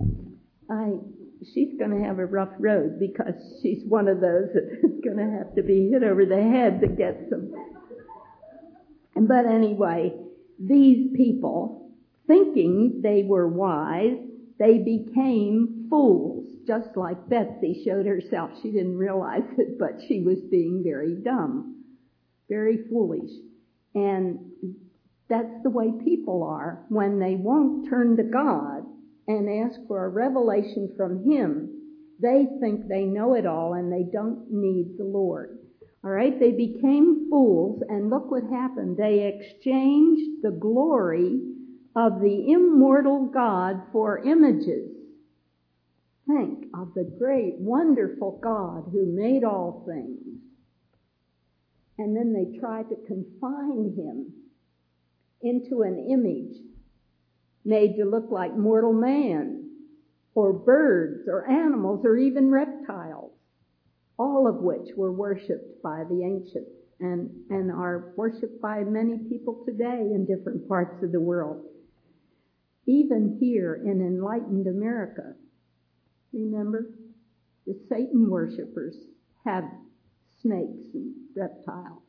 A: She's going to have a rough road because she's one of those that's going to have to be hit over the head to get some. But anyway, these people, thinking they were wise, they became fools, just like Betsy showed herself. She didn't realize it, but she was being very dumb, very foolish. And that's the way people are when they won't turn to God and ask for a revelation from him. They think they know it all and they don't need the Lord. All right, they became fools, and look what happened. They exchanged the glory of the immortal God for images. Think of the great, wonderful God who made all things. And then they tried to confine him into an image made to look like mortal man, or birds, or animals, or even reptiles, all of which were worshipped by the ancients and are worshipped by many people today in different parts of the world. Even here in enlightened America, remember, the Satan worshippers have snakes and reptiles.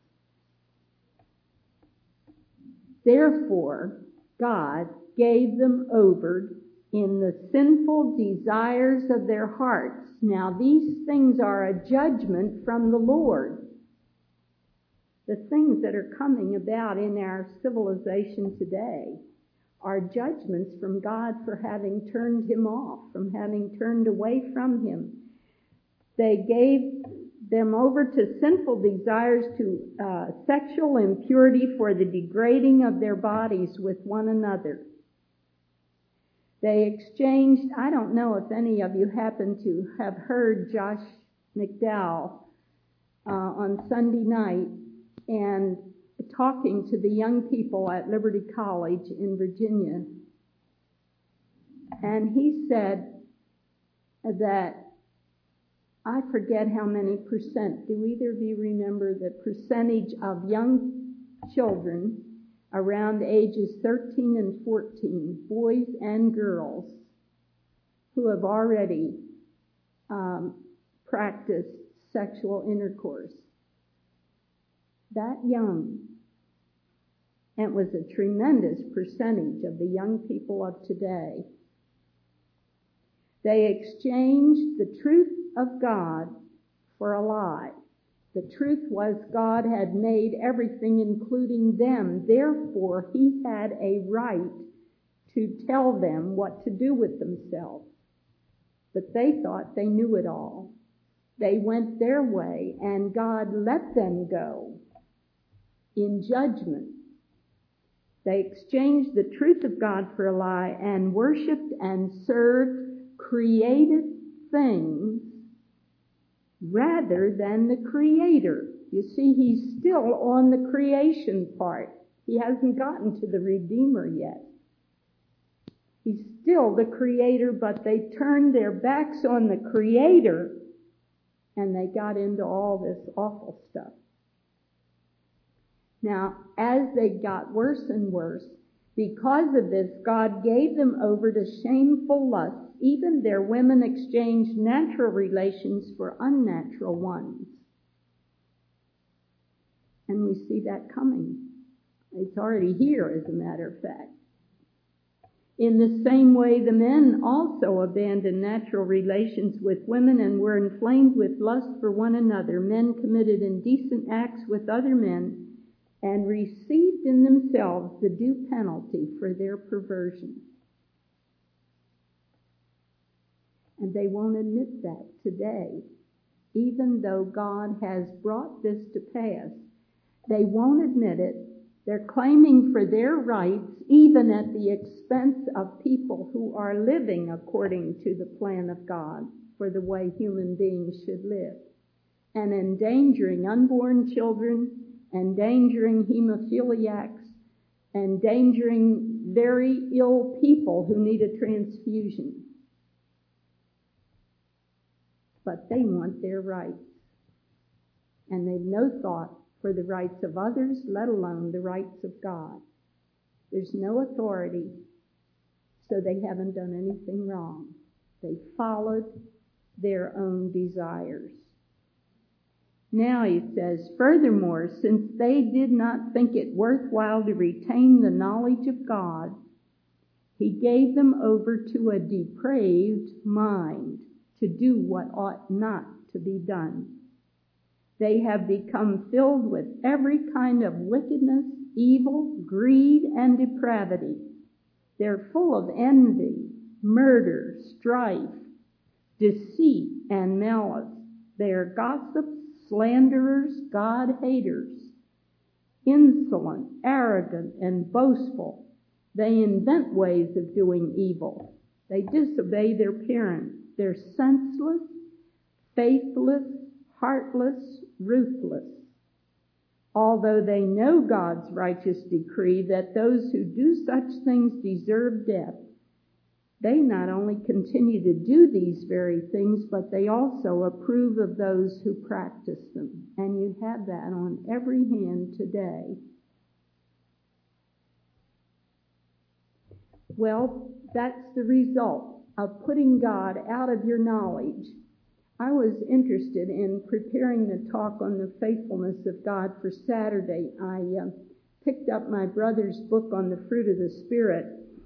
A: Therefore, God gave them over in the sinful desires of their hearts. Now, these things are a judgment from the Lord. The things that are coming about in our civilization today are judgments from God for having turned him off, from having turned away from him. They gave them over to sinful desires, to sexual impurity for the degrading of their bodies with one another. They exchanged, I don't know if any of you happen to have heard Josh McDowell on Sunday night and talking to the young people at Liberty College in Virginia. And he said that, I forget how many percent, do either of you remember the percentage of young children around ages 13 and 14, boys and girls, who have already practiced sexual intercourse? That young. And it was a tremendous percentage of the young people of today. They exchanged the truth of God for a lie. The truth was God had made everything, including them. Therefore, he had a right to tell them what to do with themselves. But they thought they knew it all. They went their way, and God let them go in judgment. They exchanged the truth of God for a lie and worshiped and served created things rather than the Creator. You see, he's still on the creation part. He hasn't gotten to the Redeemer yet. He's still the Creator, but they turned their backs on the Creator and they got into all this awful stuff. Now, as they got worse and worse, because of this, God gave them over to shameful lusts. Even their women exchanged natural relations for unnatural ones. And we see that coming. It's already here, as a matter of fact. In the same way, the men also abandoned natural relations with women and were inflamed with lust for one another. Men committed indecent acts with other men and received in themselves the due penalty for their perversion. And they won't admit that today, even though God has brought this to pass. They won't admit it. They're claiming for their rights, even at the expense of people who are living according to the plan of God for the way human beings should live, and endangering unborn children, endangering hemophiliacs, endangering very ill people who need a transfusion. But they want their rights. And they've no thought for the rights of others, let alone the rights of God. There's no authority, so they haven't done anything wrong. They followed their own desires. Now he says, furthermore, since they did not think it worthwhile to retain the knowledge of God, he gave them over to a depraved mind to do what ought not to be done. They have become filled with every kind of wickedness, evil, greed, and depravity. They're full of envy, murder, strife, deceit, and malice. They are gossips, slanderers, God-haters, insolent, arrogant, and boastful. They invent ways of doing evil. They disobey their parents. They're senseless, faithless, heartless, ruthless. Although they know God's righteous decree that those who do such things deserve death, they not only continue to do these very things, but they also approve of those who practice them. And you have that on every hand today. Well, that's the result of putting God out of your knowledge. I was interested in preparing the talk on the faithfulness of God for Saturday. I picked up my brother's book on the fruit of the Spirit,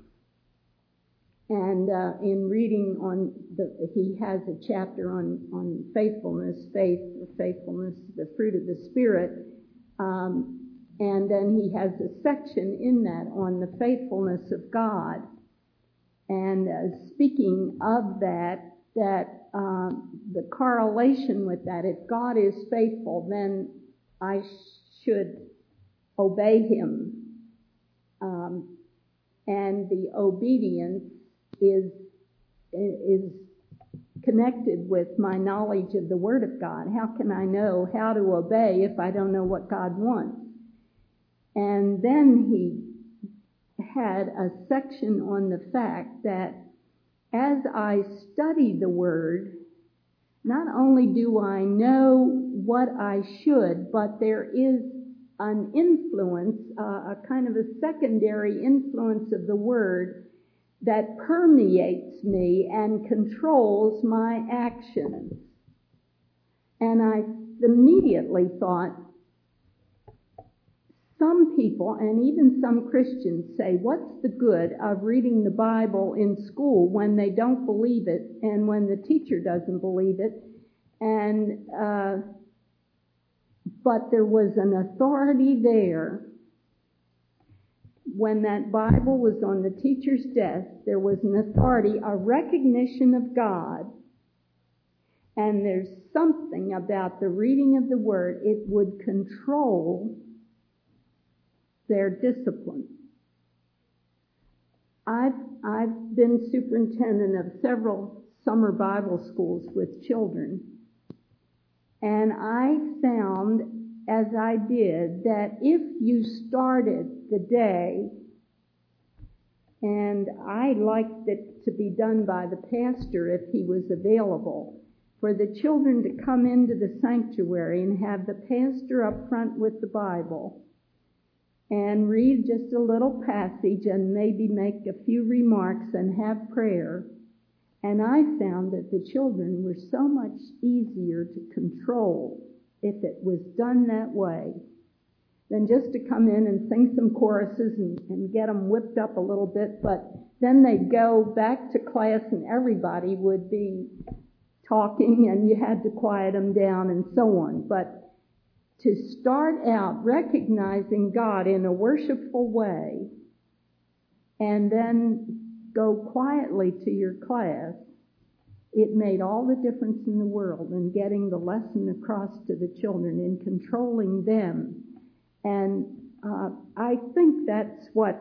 A: and in reading he has a chapter on faithfulness, faithfulness, the fruit of the Spirit, and then he has a section in that on the faithfulness of God. And speaking of that the correlation with that, if God is faithful, then I should obey him. And the obedience is connected with my knowledge of the Word of God. How can I know how to obey if I don't know what God wants? And then he had a section on the fact that as I study the Word, not only do I know what I should, but there is an influence, a kind of a secondary influence of the Word that permeates me and controls my actions. And I immediately thought, some people, and even some Christians, say, what's the good of reading the Bible in school when they don't believe it and when the teacher doesn't believe it? And but there was an authority there. When that Bible was on the teacher's desk, there was an authority, a recognition of God. And there's something about the reading of the Word, it would control their discipline. I've been superintendent of several summer Bible schools with children, and I found, as I did, that if you started the day, and I liked it to be done by the pastor if he was available, for the children to come into the sanctuary and have the pastor up front with the Bible and read just a little passage and maybe make a few remarks and have prayer. And I found that the children were so much easier to control if it was done that way than just to come in and sing some choruses and get them whipped up a little bit, but then they'd go back to class and everybody would be talking and you had to quiet them down and so on. But to start out recognizing God in a worshipful way and then go quietly to your class, it made all the difference in the world in getting the lesson across to the children, in controlling them. And I think that's what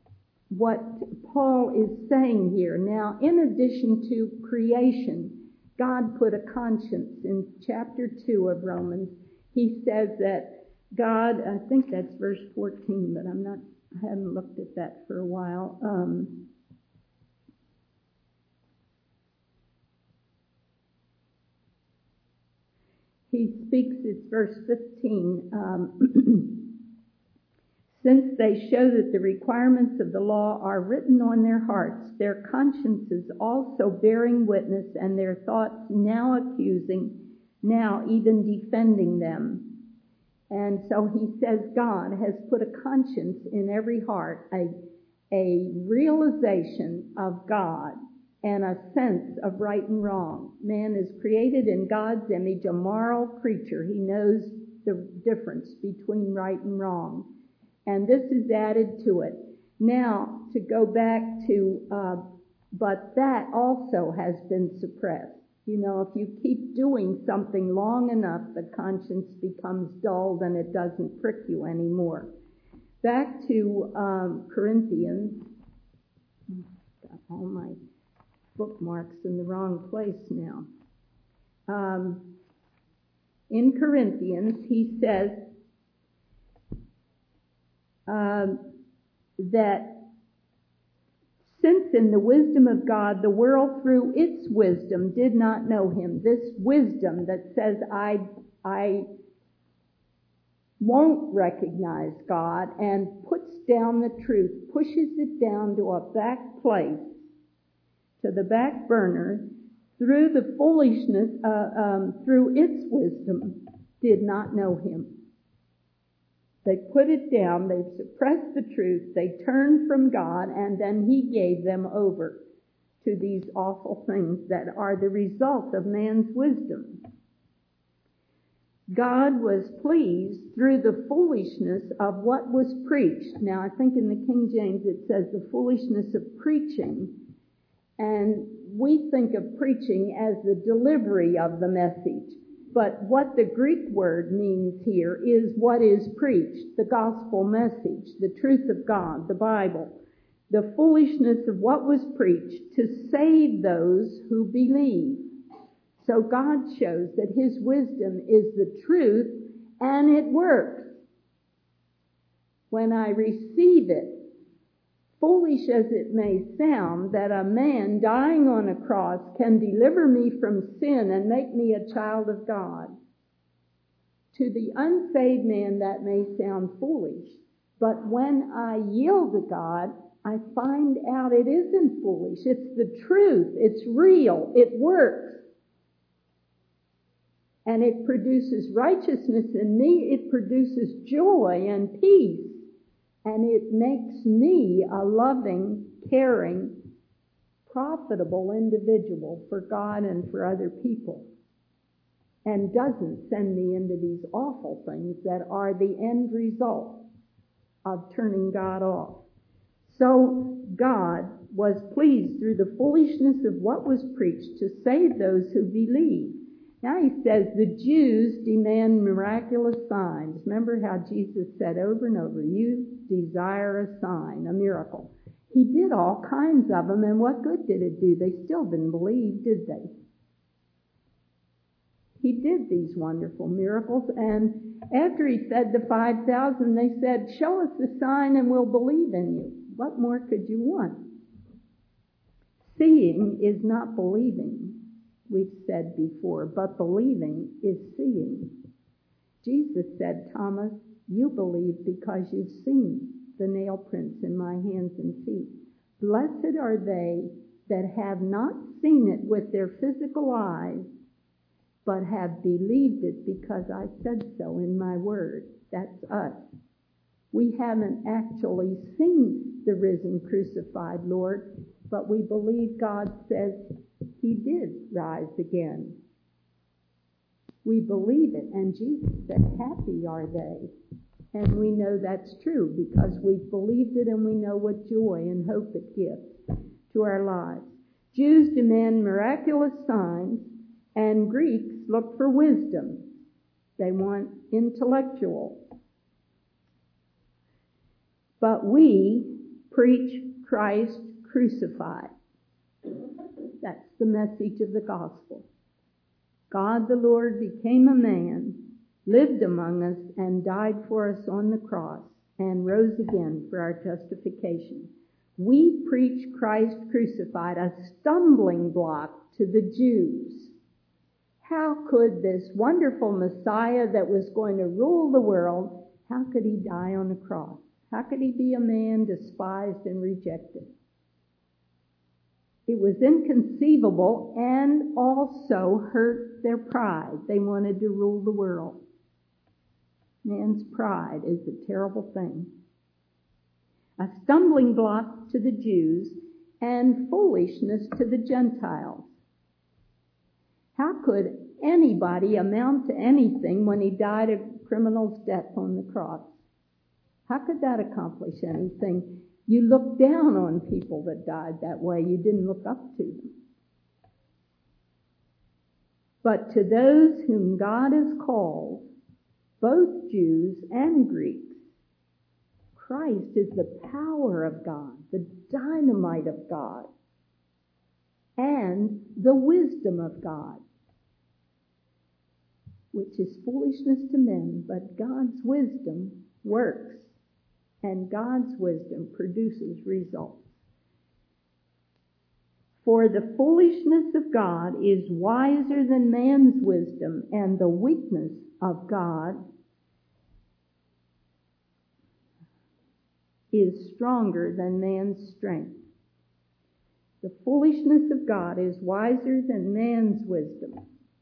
A: Paul is saying here. Now, in addition to creation, God put a conscience in chapter 2 of Romans. He says that God, I think that's verse 14, but I haven't looked at that for a while. He speaks, it's verse 15, since they show that the requirements of the law are written on their hearts, their consciences also bearing witness, and their thoughts now accusing, now even defending them. And so he says God has put a conscience in every heart, a realization of God and a sense of right and wrong. Man is created in God's image, a moral creature. He knows the difference between right and wrong. And this is added to it. Now, to go back to, but that also has been suppressed. You know, if you keep doing something long enough, the conscience becomes dulled and it doesn't prick you anymore. Back to Corinthians. Got all my bookmarks in the wrong place now. In Corinthians, he says that since in the wisdom of God, the world through its wisdom did not know him. This wisdom that says, I won't recognize God and puts down the truth, pushes it down to a back place, to the back burner, through the foolishness, through its wisdom, did not know him. They put it down, they suppressed the truth, they turned from God, and then he gave them over to these awful things that are the result of man's wisdom. God was pleased through the foolishness of what was preached. Now, I think in the King James it says the foolishness of preaching, and we think of preaching as the delivery of the message. But what the Greek word means here is what is preached, the gospel message, the truth of God, the Bible, the foolishness of what was preached to save those who believe.
B: So God shows that his wisdom is the truth, and it works. When I receive it, foolish as it may sound, that a man dying on a cross can deliver me from sin and make me a child of God. To the unsaved man, that may sound foolish, but when I yield to God, I find out it isn't foolish. It's the truth. It's real. It works. And it produces righteousness in me. It produces joy and peace. And it makes me a loving, caring, profitable individual for God and for other people. And doesn't send me into these awful things that are the end result of turning God off. So God was pleased through the foolishness of what was preached to save those who believe. Now he says the Jews demand miraculous signs. Remember how Jesus said over and over, you desire a sign, a miracle. He did all kinds of them, and what good did it do? They still didn't believe, did they? He did these wonderful miracles, and after he fed the 5,000, they said, show us the sign and we'll believe in you. What more could you want? Seeing is not believing, we've said before, but believing is seeing. Jesus said, Thomas, you believe because you've seen the nail prints in my hands and feet. Blessed are they that have not seen it with their physical eyes, but have believed it because I said so in my word. That's us. We haven't actually seen the risen, crucified Lord, but we believe God says he did rise again. We believe it, and Jesus said, happy are they. And we know that's true because we've believed it, and we know what joy and hope it gives to our lives. Jews demand miraculous signs, and Greeks look for wisdom. They want intellectual. But we preach Christ crucified. That's the message of the gospel. God the Lord became a man, lived among us, and died for us on the cross, and rose again for our justification. We preach Christ crucified, a stumbling block to the Jews. How could this wonderful Messiah that was going to rule the world, how could he die on the cross? How could he be a man despised and rejected? It was inconceivable and also hurt their pride. They wanted to rule the world. Man's pride is a terrible thing. A stumbling block to the Jews and foolishness to the Gentiles. How could anybody amount to anything when he died a criminal's death on the cross? How could that accomplish anything? You looked down on people that died that way. You didn't look up to them. But to those whom God has called, both Jews and Greeks, Christ is the power of God, the dynamite of God, and the wisdom of God, which is foolishness to men, but God's wisdom works, and God's wisdom produces results. For the foolishness of God is wiser than man's wisdom, and the weakness of God is stronger than man's strength. The foolishness of God is wiser than man's wisdom.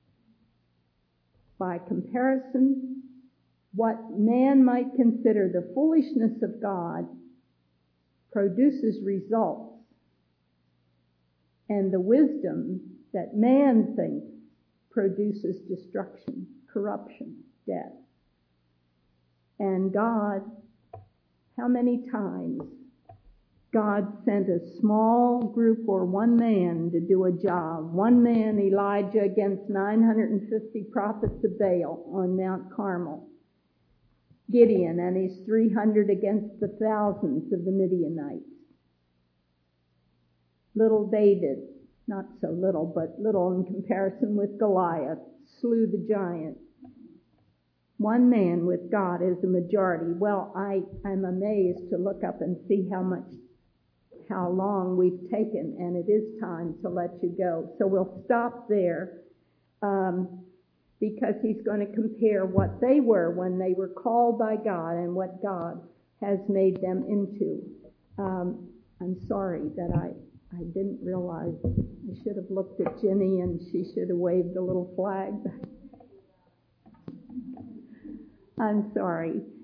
B: By comparison, what man might consider the foolishness of God produces results, and the wisdom that man thinks produces destruction, corruption, death. And God, how many times God sent a small group or one man to do a job. One man, Elijah, against 950 prophets of Baal on Mount Carmel. Gideon and his 300 against the thousands of the Midianites. Little David
A: not so little, but little in comparison with Goliath, slew the giant. One man with God is a majority. Well, I'm amazed to look up and see how long we've taken, and it is time to let you go. So we'll stop there, because he's going to compare what they were when they were called by God and what God has made them into. I'm sorry that I didn't realize. I should have looked at Ginny and she should have waved the little flag. I'm sorry.